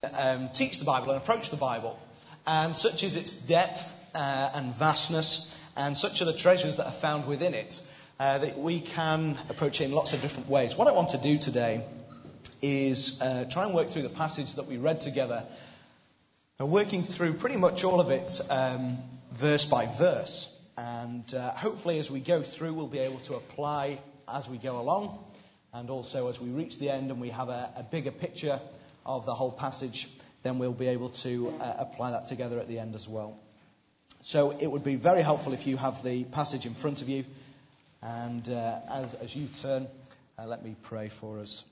teach the Bible and approach the Bible. And such is its depth and vastness, and such are the treasures that are found within it, that we can approach it in lots of different ways. What I want to do today is try and work through the passage that we read together, and working through pretty much all of it verse by verse. And hopefully as we go through, we'll be able to apply as we go along, and also as we reach the end and we have a bigger picture of the whole passage, then we'll be able to apply that together at the end as well. So it would be very helpful if you have the passage in front of you, and as you turn, let me pray for us.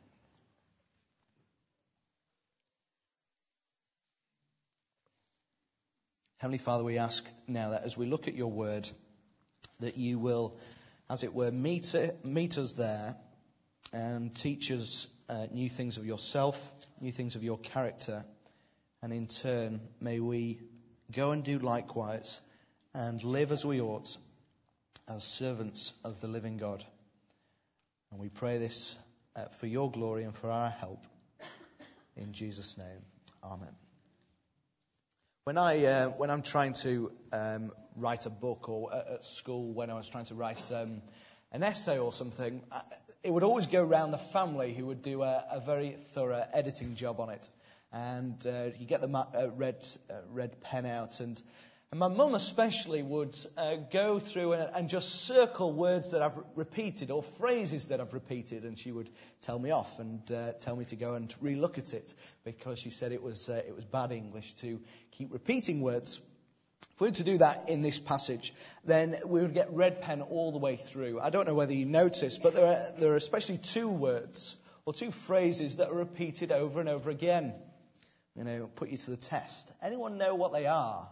Heavenly Father, we ask now that as we look at your word, that you will, as it were, meet us there and teach us new things of yourself, new things of your character, and in turn, may we go and do likewise and live as we ought as servants of the living God. And we pray this for your glory and for our help. In Jesus' name, amen. When I'm trying to write a book, or at school when I was trying to write an essay or something, it would always go round the family who would do a very thorough editing job on it. And you get the red pen out, and my mum especially would go through and just circle words that I've repeated or phrases that I've repeated, and she would tell me off and tell me to go and relook at it, because she said it was bad English to keep repeating words. If we were to do that in this passage, then we would get red pen all the way through. I don't know whether you noticed, but there are especially two words or two phrases that are repeated over and over again. Put you to the test. Anyone know what they are?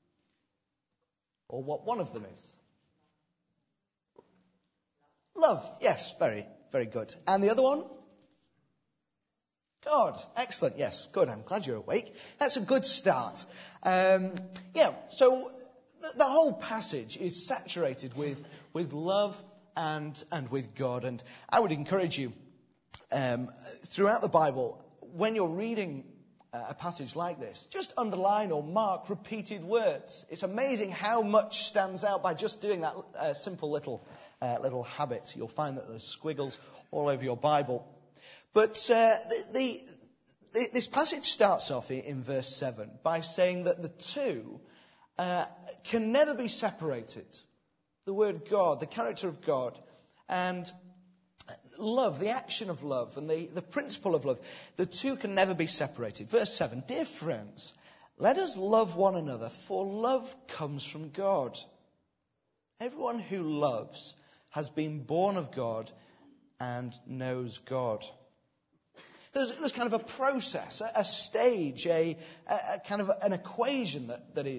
Or what one of them is? Love. Yes, very, very good. And the other one? God. Excellent. Yes, good. I'm glad you're awake. That's a good start. So the whole passage is saturated with love and with God. And I would encourage you, throughout the Bible, when you're reading a passage like this, just underline or mark repeated words. It's amazing how much stands out by just doing that simple little habit. You'll find that there's squiggles all over your Bible. But this passage starts off in verse 7 by saying that the two can never be separated. The word God, the character of God, and love, the action of love, and the principle of love, the two can never be separated. Verse 7, dear friends, let us love one another, for love comes from God. Everyone who loves has been born of God and knows God. There's kind of a process, a stage, a kind of an equation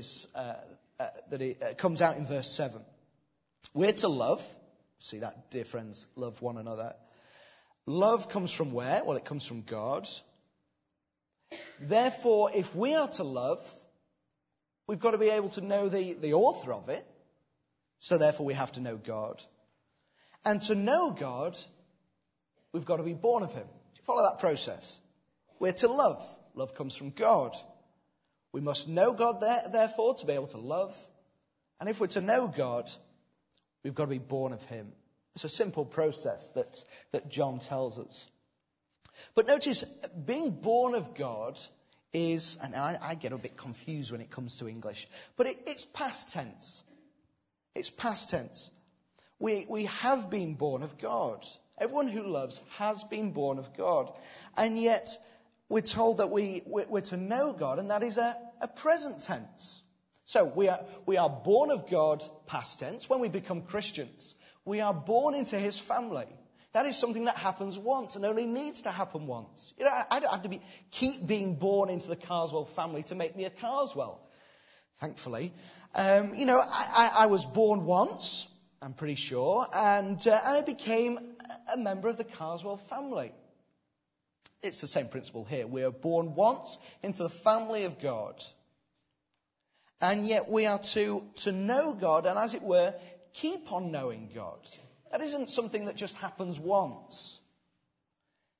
that comes out in verse 7. We're to love. See that, dear friends, love one another. Love comes from where? Well, it comes from God. Therefore, if we are to love, we've got to be able to know the author of it. So therefore, we have to know God. And to know God, we've got to be born of him. Do you follow that process? We're to love. Love comes from God. We must know God, therefore, to be able to love. And if we're to know God, we've got to be born of him. It's a simple process that John tells us. But notice, being born of God is, and I get a bit confused when it comes to English, but it's past tense. It's past tense. We have been born of God. Everyone who loves has been born of God. And yet, we're told that we're to know God, and that is a present tense. So we are born of God, past tense. When we become Christians, we are born into his family. That is something that happens once and only needs to happen once. I don't have to keep being born into the Carswell family to make me a Carswell, thankfully. I was born once, I'm pretty sure, and I became a member of the Carswell family. It's the same principle here. We are born once into the family of God. And yet we are to know God and, as it were, keep on knowing God. That isn't something that just happens once.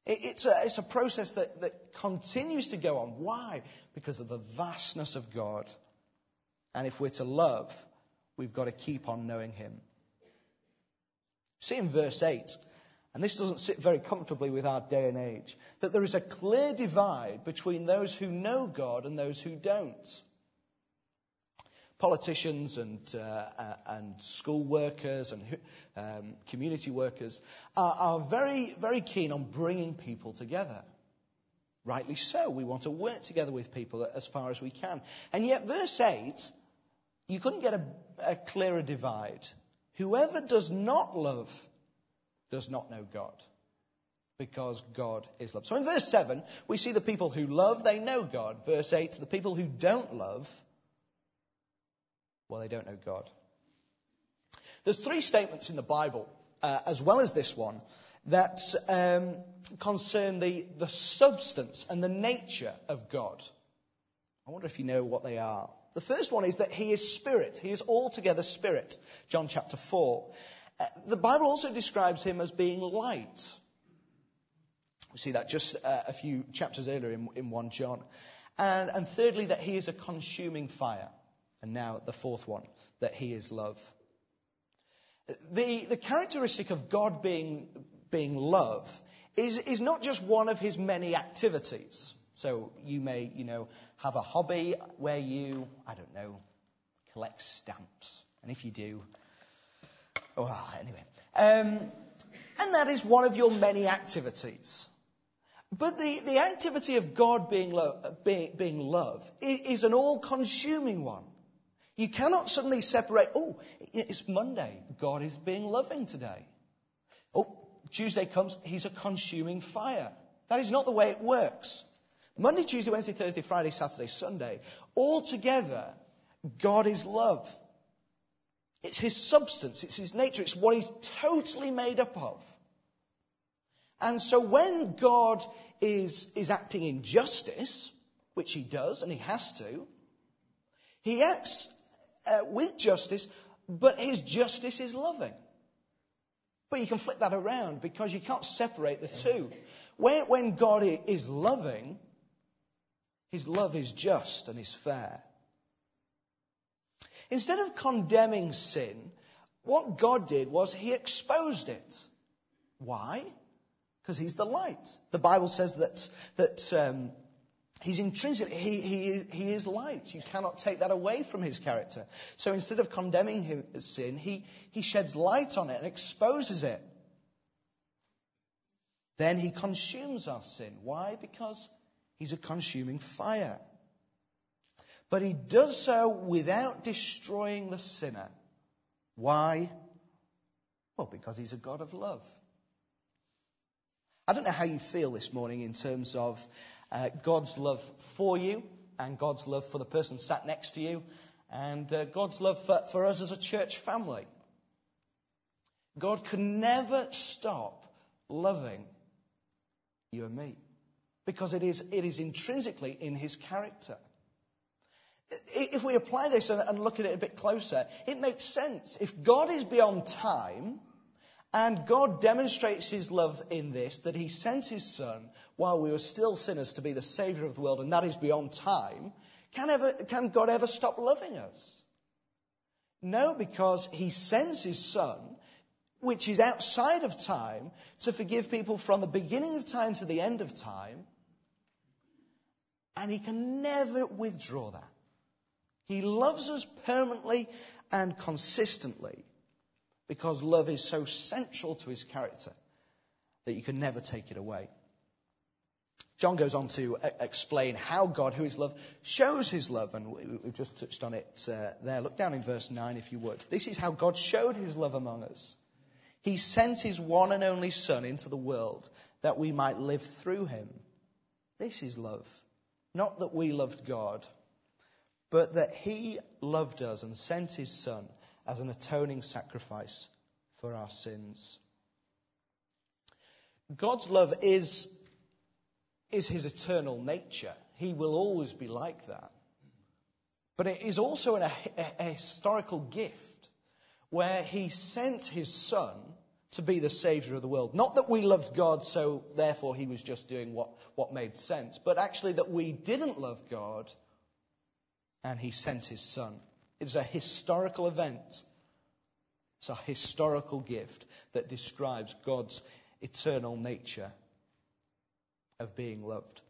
It's a process that continues to go on. Why? Because of the vastness of God. And if we're to love, we've got to keep on knowing him. See in verse 8, and this doesn't sit very comfortably with our day and age, that there is a clear divide between those who know God and those who don't. Politicians and school workers and community workers are very, very keen on bringing people together. Rightly so. We want to work together with people as far as we can. And yet verse 8, you couldn't get a clearer divide. Whoever does not love does not know God, because God is love. So in verse 7, we see the people who love, they know God. Verse 8, the people who don't love, well, they don't know God. There's 3 statements in the Bible, as well as this one, that concern the substance and the nature of God. I wonder if you know what they are. The first one is that he is spirit. He is altogether spirit. John chapter 4. The Bible also describes him as being light. We see that just a few chapters earlier in 1 John. And thirdly, that he is a consuming fire. And now the fourth one, that he is love. The characteristic of God being love is not just one of his many activities. So you may, have a hobby where you, collect stamps. And if you do, anyway. And that is one of your many activities. But the activity of God being love is an all-consuming one. You cannot suddenly separate, it's Monday, God is being loving today. Tuesday comes, he's a consuming fire. That is not the way it works. Monday, Tuesday, Wednesday, Thursday, Friday, Saturday, Sunday, all together, God is love. It's his substance, it's his nature, it's what he's totally made up of. And so when God is acting in justice, which he does, and he has to, he acts with justice, but his justice is loving. But you can flip that around, because you can't separate the two. When God is loving, his love is just and is fair. Instead of condemning sin, what God did was he exposed it. Why? Because he's the light. The Bible says that he's intrinsic. He is light. You cannot take that away from his character. So instead of condemning his sin, he sheds light on it and exposes it. Then he consumes our sin. Why? Because he's a consuming fire. But he does so without destroying the sinner. Why? Well, because he's a God of love. I don't know how you feel this morning in terms of God's love for you and God's love for the person sat next to you and God's love for us as a church family. God can never stop loving you and me because it is intrinsically in his character. If we apply this and look at it a bit closer, it makes sense. If God is beyond time, and God demonstrates his love in this, that he sent his son while we were still sinners to be the Saviour of the world, and that is beyond time, can God ever stop loving us? No, because he sends his son, which is outside of time, to forgive people from the beginning of time to the end of time, and he can never withdraw that. He loves us permanently and consistently because love is so central to his character that you can never take it away. John goes on to explain how God, who is love, shows his love, and we've just touched on it there. Look down in verse 9 if you would. This is how God showed his love among us. He sent his one and only Son into the world that we might live through him. This is love. Not that we loved God, but that he loved us and sent his Son as an atoning sacrifice for our sins. God's love is his eternal nature. He will always be like that. But it is also a historical gift where he sent his Son to be the Saviour of the world. Not that we loved God, so therefore he was just doing what made sense, but actually that we didn't love God and he sent his Son. It's a historical event. It's a historical gift that describes God's eternal nature of being loved.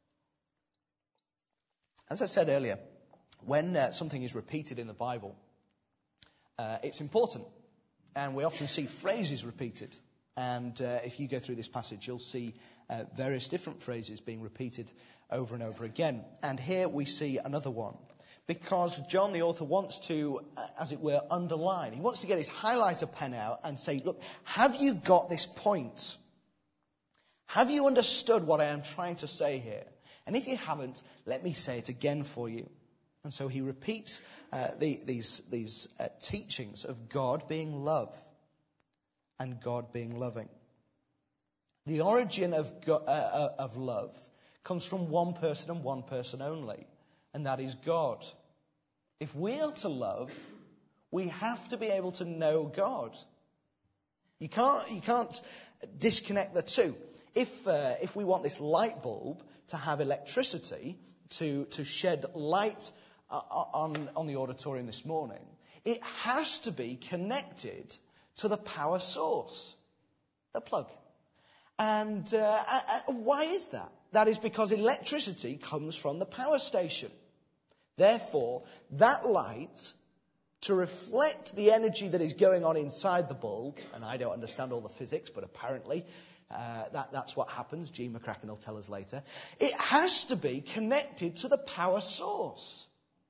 As I said earlier, when something is repeated in the Bible, it's important. And we often see phrases repeated. And if you go through this passage, you'll see various different phrases being repeated over and over again. And here we see another one. Because John, the author, wants to, as it were, underline. He wants to get his highlighter pen out and say, look, have you got this point? Have you understood what I am trying to say here? And if you haven't, let me say it again for you. And so he repeats these teachings of God being love and God being loving. The origin of love comes from one person and one person only, and that is God. If we are to love, we have to be able to know God. You can't disconnect the two. If we want this light bulb to have electricity, to shed light on the auditorium this morning, it has to be connected to the power source, the plug. And why is that? That is because electricity comes from the power station. Therefore, that light, to reflect the energy that is going on inside the bulb, and I don't understand all the physics, but apparently that's what happens. G. McCracken will tell us later. It has to be connected to the power source.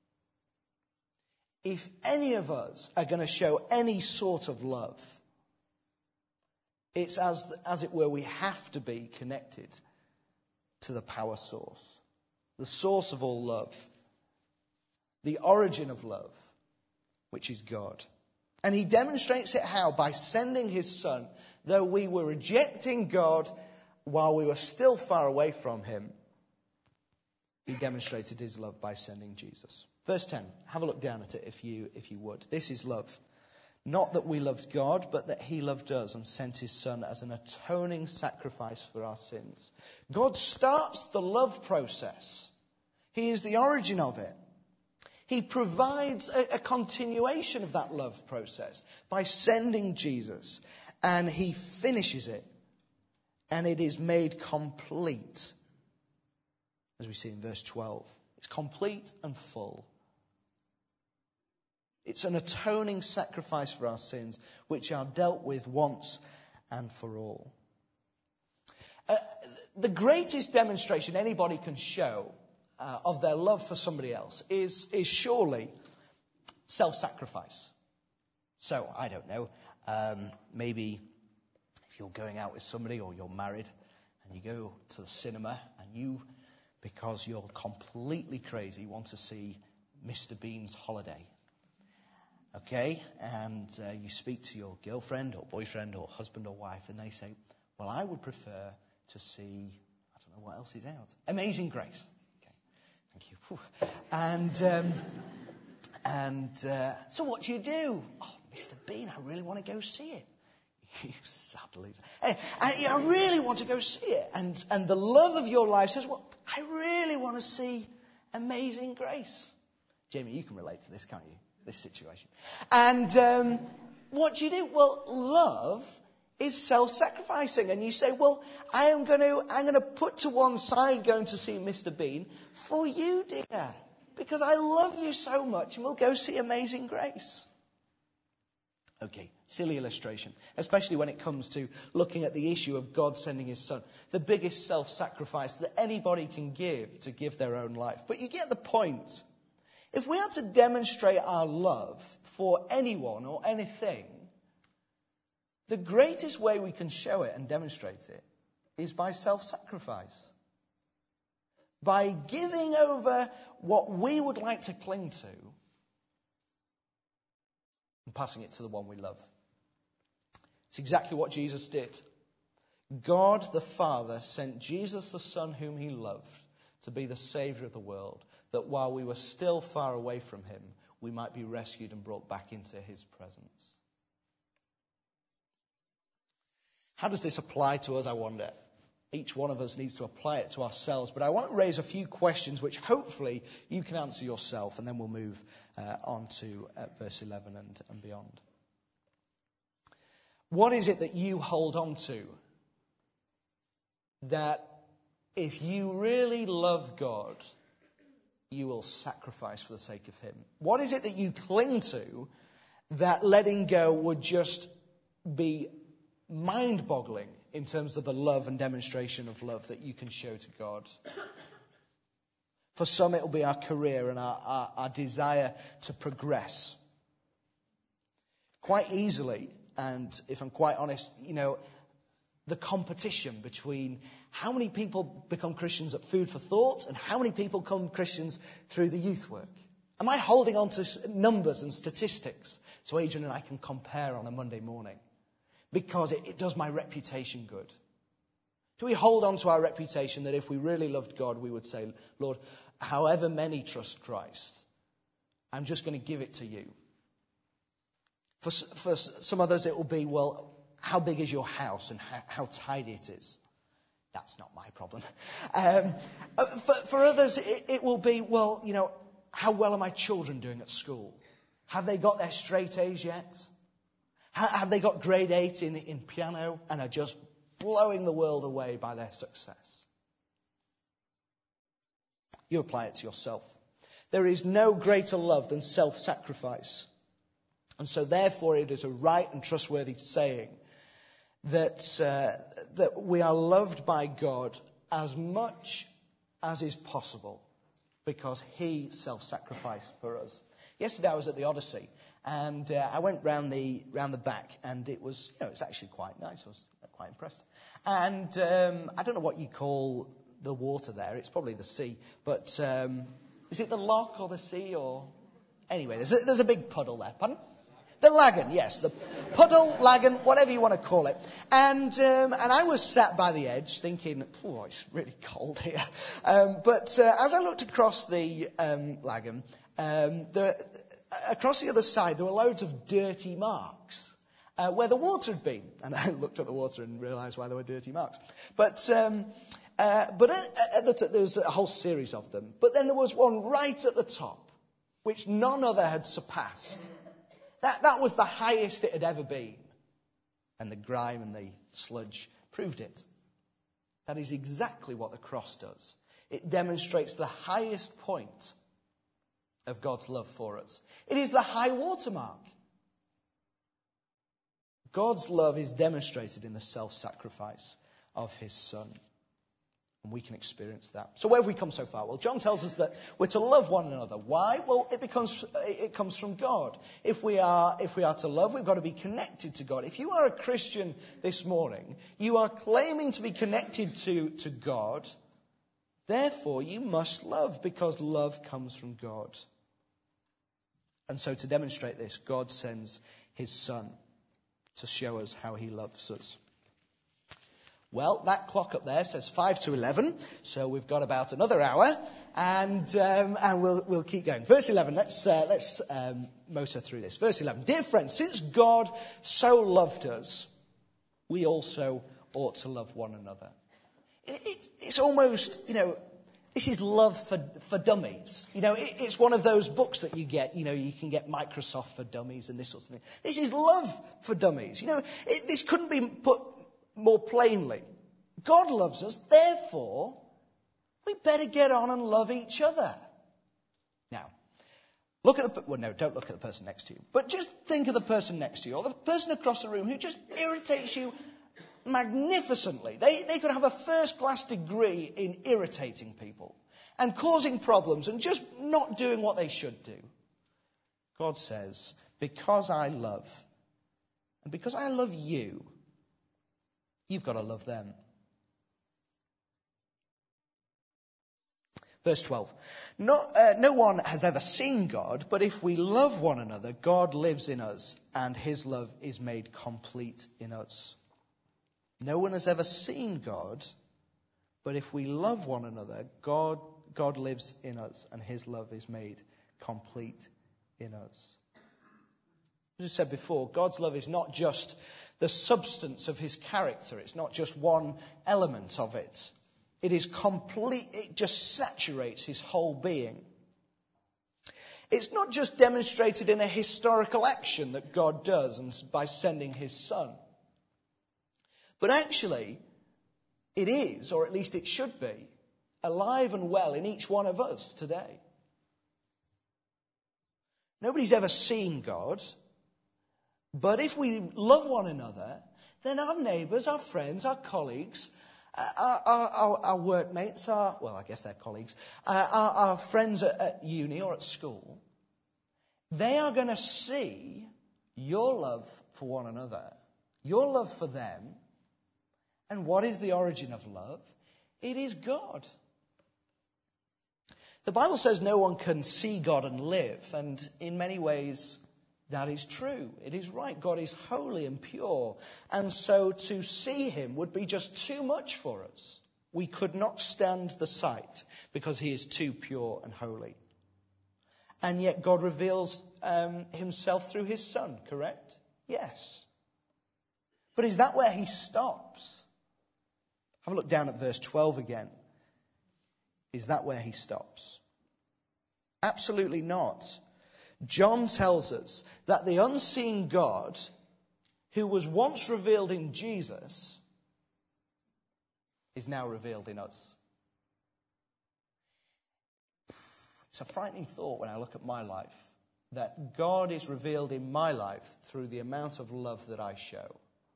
If any of us are going to show any sort of love, it's as it were, we have to be connected to the power source, the source of all love, the origin of love, which is God. And he demonstrates it how? By sending his Son. Though we were rejecting God while we were still far away from him, he demonstrated his love by sending Jesus. Verse 10, have a look down at it if you would. This is love. Not that we loved God, but that he loved us and sent his Son as an atoning sacrifice for our sins. God starts the love process. He is the origin of it. He provides a continuation of that love process by sending Jesus. And he finishes it. And it is made complete. As we see in verse 12. It's complete and full. It's an atoning sacrifice for our sins, which are dealt with once and for all. The greatest demonstration anybody can show of their love for somebody else is surely self-sacrifice. So, I don't know, maybe if you're going out with somebody or you're married and you go to the cinema and you, because you're completely crazy, want to see Mr. Bean's Holiday. Okay, and you speak to your girlfriend or boyfriend or husband or wife and they say, well, I would prefer to see, I don't know what else is out, Amazing Grace. Okay, thank you. And so what do? Oh, Mr. Bean, I really want to go see it. You sad loser. I really want to go see it. And the love of your life says, well, I really want to see Amazing Grace. Jamie, you can relate to this, can't you? This situation. And what do? Well, love is self-sacrificing. And you say, well, I'm going to put to one side going to see Mr. Bean for you, dear. Because I love you so much and we'll go see Amazing Grace. Okay, silly illustration, especially when it comes to looking at the issue of God sending his Son, the biggest self-sacrifice that anybody can give to give their own life. But you get the point. If we are to demonstrate our love for anyone or anything, the greatest way we can show it and demonstrate it is by self-sacrifice. By giving over what we would like to cling to and passing it to the one we love. It's exactly what Jesus did. God the Father sent Jesus the Son whom he loved to be the Saviour of the world, that while we were still far away from him, we might be rescued and brought back into his presence. How does this apply to us, I wonder? Each one of us needs to apply it to ourselves. But I want to raise a few questions which hopefully you can answer yourself, and then we'll move on to verse 11 and beyond. What is it that you hold on to that if you really love God, you will sacrifice for the sake of him? What is it that you cling to that letting go would just be mind-boggling in terms of the love and demonstration of love that you can show to God? For some, it will be our career and our desire to progress. Quite easily, and if I'm quite honest, the competition between how many people become Christians at Food for Thought and how many people become Christians through the youth work. Am I holding on to numbers and statistics so Adrian and I can compare on a Monday morning? Because it does my reputation good. Do we hold on to our reputation that if we really loved God, we would say, Lord, however many trust Christ, I'm just going to give it to you. For some others, it will be, well, how big is your house and how tidy it is? That's not my problem. For others, it will be, well, how well are my children doing at school? Have they got their straight A's yet? Have they got grade 8 in piano and are just blowing the world away by their success? You apply it to yourself. There is no greater love than self-sacrifice. And so therefore it is a right and trustworthy saying that we are loved by God as much as is possible because he self-sacrificed for us. Yesterday I was at the Odyssey and I went round the back and it was it's actually quite nice. I was quite impressed. And I don't know what you call the water there. It's probably the sea, but is it the loch or the sea or anyway? There's a big puddle there. Pardon? The lagoon, yes, the puddle, lagoon, whatever you want to call it. And I was sat by the edge thinking, oh, it's really cold here. But as I looked across the lagoon, across the other side, there were loads of dirty marks where the water had been. And I looked at the water and realised why there were dirty marks. But there was a whole series of them. But then there was one right at the top, which none other had surpassed. That was the highest it had ever been. And the grime and the sludge proved it. That is exactly what the cross does. It demonstrates the highest point of God's love for us. It is the high watermark. God's love is demonstrated in the self-sacrifice of his Son. And we can experience that. So where have we come so far? Well, John tells us that we're to love one another. Why? Well, it comes from God. If we are to love, we've got to be connected to God. If you are a Christian this morning, you are claiming to be connected to God. Therefore, you must love because love comes from God. And so to demonstrate this, God sends his Son to show us how he loves us. Well, that clock up there says 5 to 11, so we've got about another hour, and we'll keep going. Verse 11, let's motor through this. Verse 11, dear friends, since God so loved us, we also ought to love one another. It's almost, this is love for dummies. It's one of those books that you get, you can get Microsoft for Dummies and this sort of thing. This is love for dummies. This couldn't be put more plainly. God loves us, therefore, we better get on and love each other. Now, don't look at the person next to you, but just think of the person next to you, or the person across the room who just irritates you magnificently. They could have a first-class degree in irritating people and causing problems and just not doing what they should do. God says, because I love, and because I love you, you've got to love them. Verse 12. No one has ever seen God, but if we love one another, God lives in us, and his love is made complete in us. No one has ever seen God, but if we love one another, God lives in us, and his love is made complete in us. As I said before, God's love is not just the substance of his character. It's not just one element of it. It is complete. It just saturates his whole being. It's not just demonstrated in a historical action that God does and by sending his Son. But actually, it is, or at least it should be, alive and well in each one of us today. Nobody's ever seen God. But if we love one another, then our neighbours, our friends, our colleagues, our workmates, I guess they're colleagues, our friends at uni or at school, they are going to see your love for one another, your love for them. And what is the origin of love? It is God. The Bible says no one can see God and live, and in many ways, that is true. It is right. God is holy and pure. And so to see him would be just too much for us. We could not stand the sight because he is too pure and holy. And yet God reveals himself through his Son, correct? Yes. But is that where he stops? Have a look down at verse 12 again. Is that where he stops? Absolutely not. John tells us that the unseen God, who was once revealed in Jesus, is now revealed in us. It's a frightening thought when I look at my life, that God is revealed in my life through the amount of love that I show.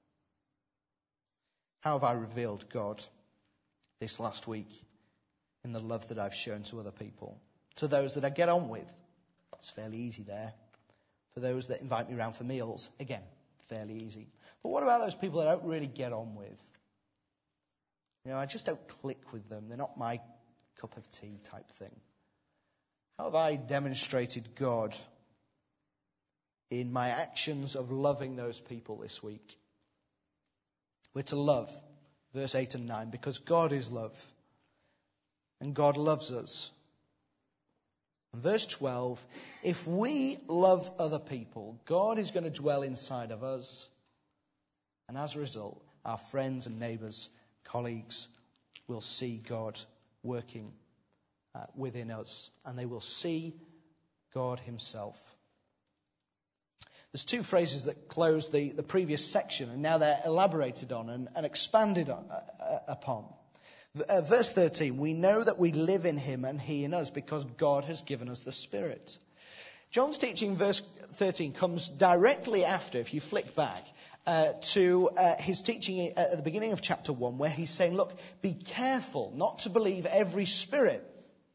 How have I revealed God this last week in the love that I've shown to other people? To those that I get on with. It's fairly easy there. For those that invite me around for meals, again, fairly easy. But what about those people that I don't really get on with? I just don't click with them. They're not my cup of tea type thing. How have I demonstrated God in my actions of loving those people this week? We're to love, verse 8 and 9, because God is love. And God loves us. And verse 12, if we love other people, God is going to dwell inside of us. And as a result, our friends and neighbours, colleagues, will see God working within us. And they will see God himself. There's two phrases that close the previous section, and now they're elaborated on and expanded upon. Verse 13, we know that we live in him and he in us because God has given us the Spirit. John's teaching, verse 13, comes directly after, if you flick back, to his teaching at the beginning of chapter 1, where he's saying, look, be careful not to believe every spirit.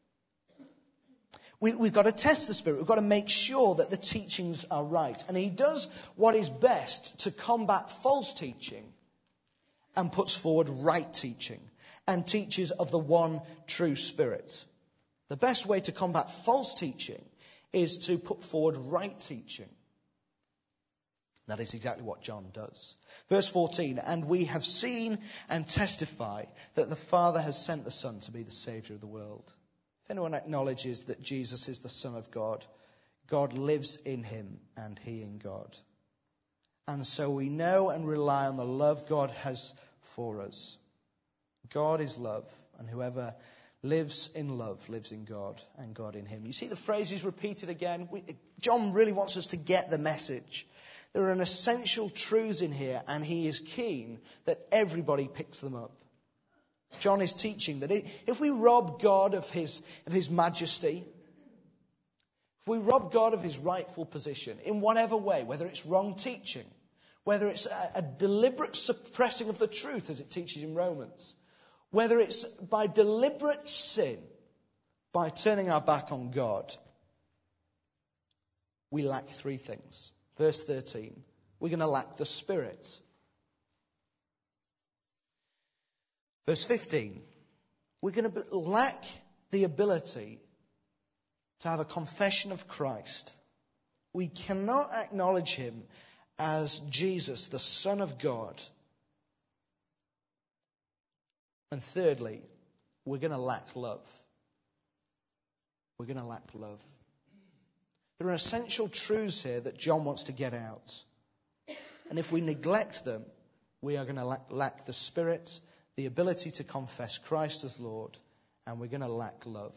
We've got to test the Spirit. We've got to make sure that the teachings are right. And he does what is best to combat false teaching and puts forward right teaching and teaches of the one true Spirit. The best way to combat false teaching is to put forward right teaching. That is exactly what John does. Verse 14, and we have seen and testify that the Father has sent the Son to be the Saviour of the world. If anyone acknowledges that Jesus is the Son of God, God lives in him and he in God. And so we know and rely on the love God has for us. God is love, and whoever lives in love lives in God and God in him. You see the phrase is repeated again. John really wants us to get the message. There are an essential truths in here, and he is keen that everybody picks them up. John is teaching that if we rob God of his majesty, if we rob God of his rightful position in whatever way, whether it's wrong teaching, whether it's a deliberate suppressing of the truth as it teaches in Romans, whether it's by deliberate sin, by turning our back on God, we lack three things. Verse 13, we're going to lack the Spirit. Verse 15, we're going to lack the ability to have a confession of Christ. We cannot acknowledge him as Jesus, the Son of God. And thirdly, we're going to lack love. We're going to lack love. There are essential truths here that John wants to get out. And if we neglect them, we are going to lack the Spirit, the ability to confess Christ as Lord, and we're going to lack love.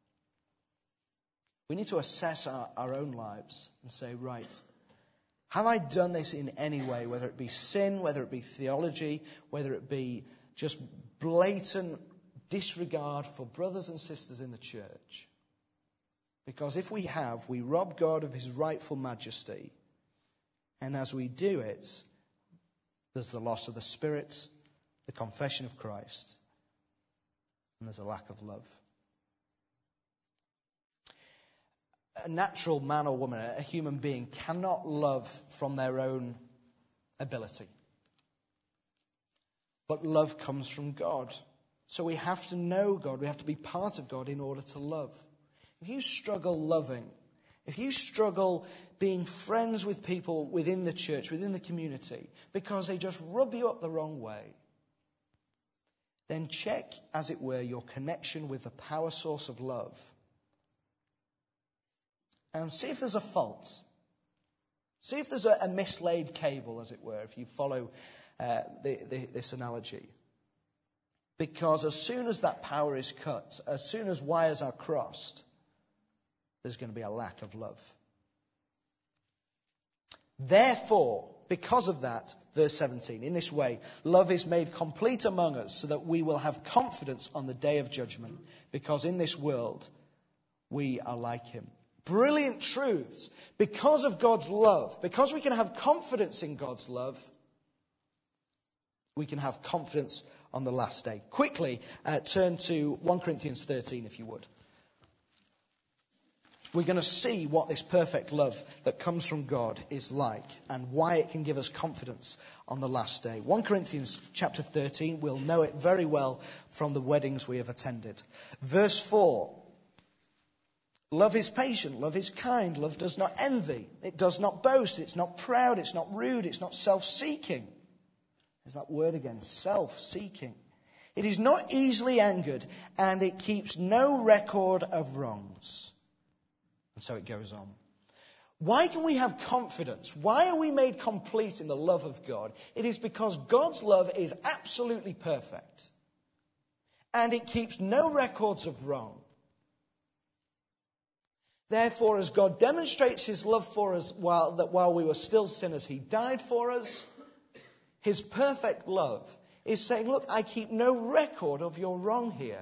We need to assess our own lives and say, right, have I done this in any way, whether it be sin, whether it be theology, whether it be just blatant disregard for brothers and sisters in the church? Because if we have, we rob God of his rightful majesty. And as we do it, there's the loss of the Spirit, the confession of Christ, and there's a lack of love. A natural man or woman, a human being, cannot love from their own ability. But love comes from God. So we have to know God, we have to be part of God in order to love. If you struggle loving, if you struggle being friends with people within the church, within the community, because they just rub you up the wrong way, then check, as it were, your connection with the power source of love. And see if there's a fault. See if there's a mislaid cable, as it were, if you follow this analogy. Because as soon as that power is cut, as soon as wires are crossed, there's going to be a lack of love. Therefore, because of that, verse 17, in this way, love is made complete among us so that we will have confidence on the day of judgment, because in this world we are like him. Brilliant truths. Because of God's love, because we can have confidence in God's love, we can have confidence on the last day. Quickly, turn to 1 Corinthians 13, if you would. We're going to see what this perfect love that comes from God is like and why it can give us confidence on the last day. 1 Corinthians chapter 13, we'll know it very well from the weddings we have attended. Verse 4, love is patient, love is kind, love does not envy, it does not boast, it's not proud, it's not rude, it's not self-seeking. There's that word again, self-seeking. It is not easily angered, and it keeps no record of wrongs. And so it goes on. Why can we have confidence? Why are we made complete in the love of God? It is because God's love is absolutely perfect. And it keeps no records of wrong. Therefore, as God demonstrates his love for us while we were still sinners, he died for us. His perfect love is saying, look, I keep no record of your wrong here.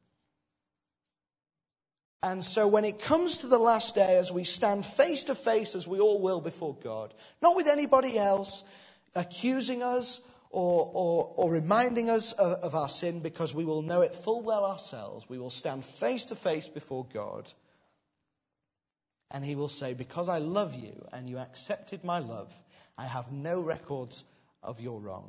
And so when it comes to the last day, as we stand face to face, as we all will before God, not with anybody else accusing us or reminding us of our sin, because we will know it full well ourselves, we will stand face to face before God. And he will say, because I love you and you accepted my love, I have no records of your wrong.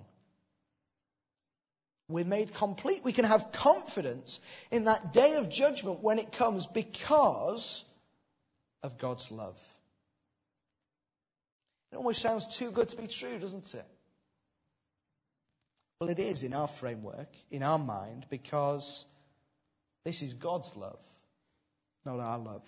We're made complete. We can have confidence in that day of judgment when it comes because of God's love. It almost sounds too good to be true, doesn't it? Well, it is in our framework, in our mind, because this is God's love, not our love.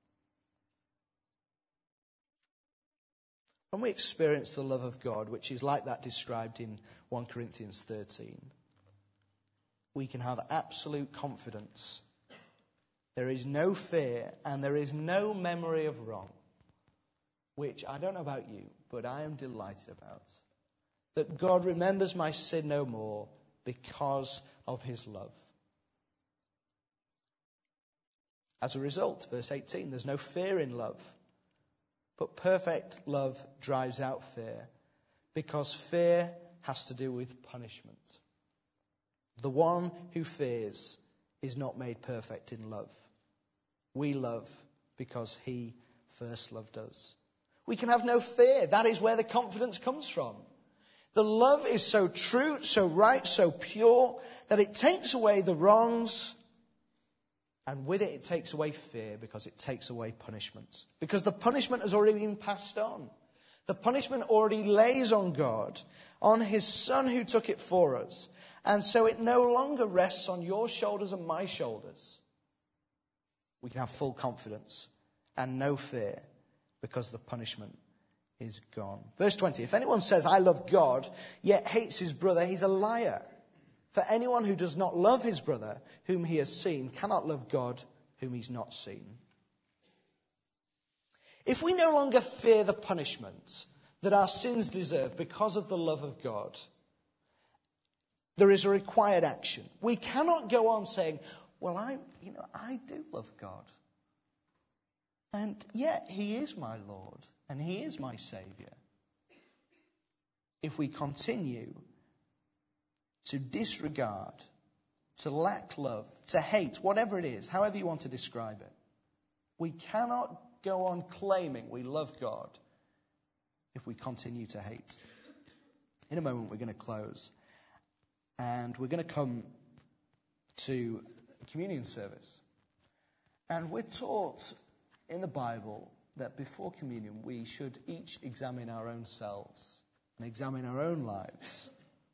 When we experience the love of God, which is like that described in 1 Corinthians 13, we can have absolute confidence. There is no fear and there is no memory of wrong, which I don't know about you, but I am delighted about. That God remembers my sin no more because of his love. As a result, verse 18, there's no fear in love, but perfect love drives out fear, because fear has to do with punishment. The one who fears is not made perfect in love. We love because he first loved us. We can have no fear. That is where the confidence comes from. The love is so true, so right, so pure, that it takes away the wrongs, and with it, it takes away fear, because it takes away punishment. Because the punishment has already been passed on. The punishment already lays on God, on his Son who took it for us. And so it no longer rests on your shoulders and my shoulders. We can have full confidence and no fear because the punishment is gone. Verse 20, if anyone says, I love God, yet hates his brother, he's a liar. For anyone who does not love his brother, whom he has seen, cannot love God, whom he's not seen. If we no longer fear the punishment that our sins deserve because of the love of God, there is a required action. We cannot go on saying, well, I do love God. And yet he is my Lord and he is my Saviour. If we continue to disregard, to lack love, to hate, whatever it is, however you want to describe it, we cannot go on claiming we love God if we continue to hate. In a moment we're going to close. And we're going to come to communion service. And we're taught in the Bible that before communion we should each examine our own selves and examine our own lives.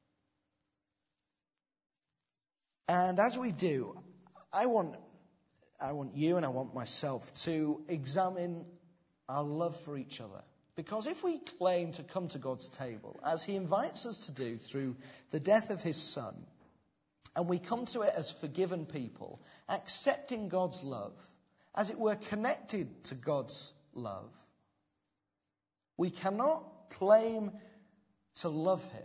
And as we do, I want you and I want myself to examine our love for each other. Because if we claim to come to God's table, as he invites us to do through the death of his Son, and we come to it as forgiven people, accepting God's love, as it were connected to God's love, we cannot claim to love him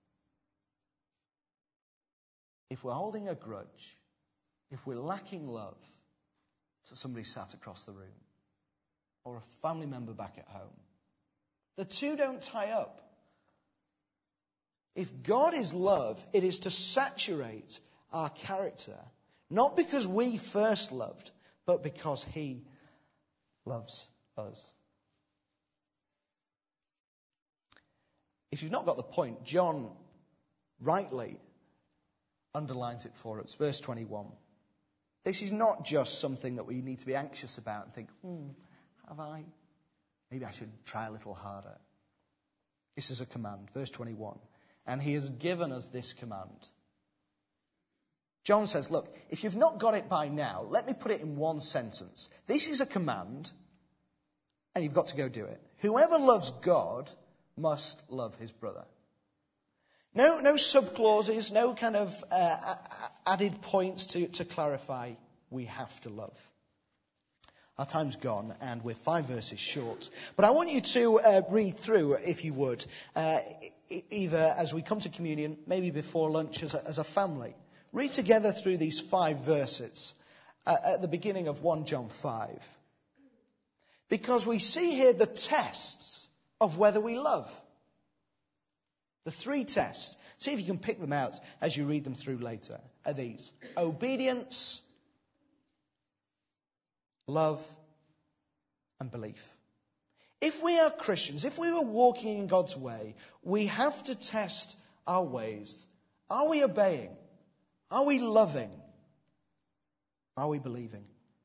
if we're holding a grudge, if we're lacking love to somebody sat across the room, or a family member back at home. The two don't tie up. If God is love, it is to saturate our character, not because we first loved, but because he loves us. If you've not got the point, John rightly underlines it for us. Verse 21. This is not just something that we need to be anxious about and think, maybe I should try a little harder. This is a command. Verse 21. And he has given us this command. John says, look, if you've not got it by now, let me put it in one sentence. This is a command, and you've got to go do it. Whoever loves God must love his brother. No subclauses, no kind of added points to clarify. We have to love. Our time's gone, and we're 5 verses short. But I want you to read through, if you would, either as we come to communion, maybe before lunch as a family. Read together through these 5 verses at the beginning of 1 John 5. Because we see here the tests of whether we love. The 3 tests. See if you can pick them out as you read them through later. Are these: obedience, love, and belief. If we are Christians, if we are walking in God's way, we have to test our ways. Are we obeying? Are we loving? Are we believing?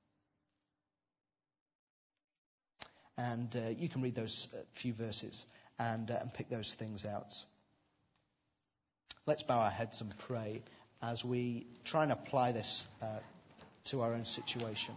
And you can read those few verses and pick those things out. Let's bow our heads and pray as we try and apply this to our own situation.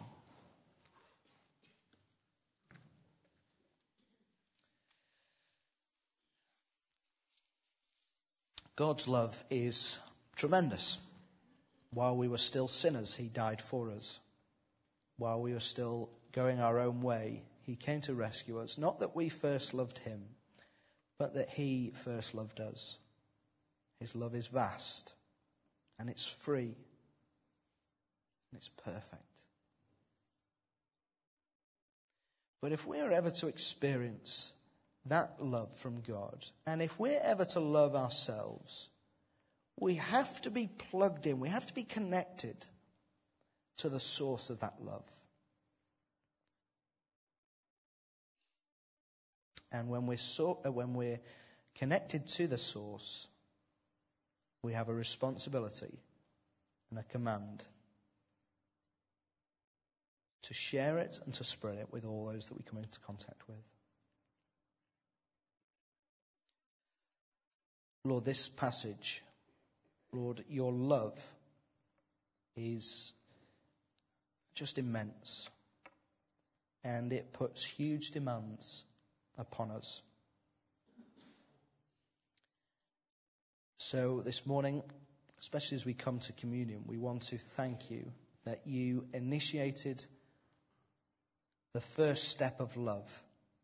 God's love is tremendous. While we were still sinners, he died for us. While we were still going our own way, he came to rescue us. Not that we first loved him, but that he first loved us. His love is vast, and it's free, and it's perfect. But if we are ever to experience that love from God, and if we're ever to love ourselves, we have to be plugged in, we have to be connected to the source of that love. And when we're connected to the source, we have a responsibility and a command to share it and to spread it with all those that we come into contact with. Lord, this passage, Lord, your love is just immense. and it puts huge demands upon us. So this morning, especially as we come to communion, we want to thank you that you initiated the first step of love.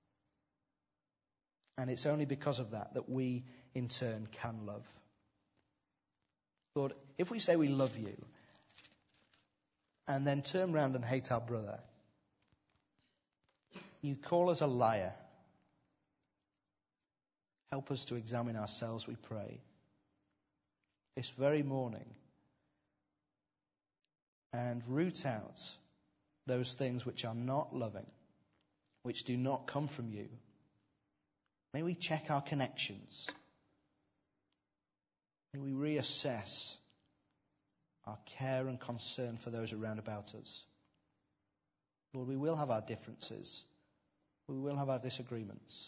And it's only because of that that we, in turn, can love. Lord, if we say we love you and then turn around and hate our brother, you call us a liar. Help us to examine ourselves, we pray, this very morning, and root out those things which are not loving, which do not come from you. May we check our connections. May we reassess our care and concern for those around about us. Lord, we will have our differences. We will have our disagreements.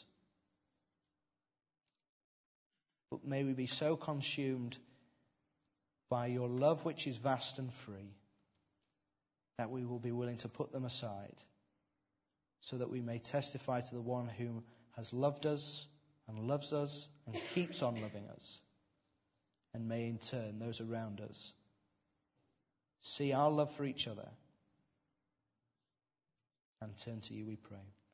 But may we be so consumed by your love, which is vast and free, that we will be willing to put them aside so that we may testify to the one who has loved us and loves us and keeps on loving us. And may in turn those around us see our love for each other and turn to you, we pray.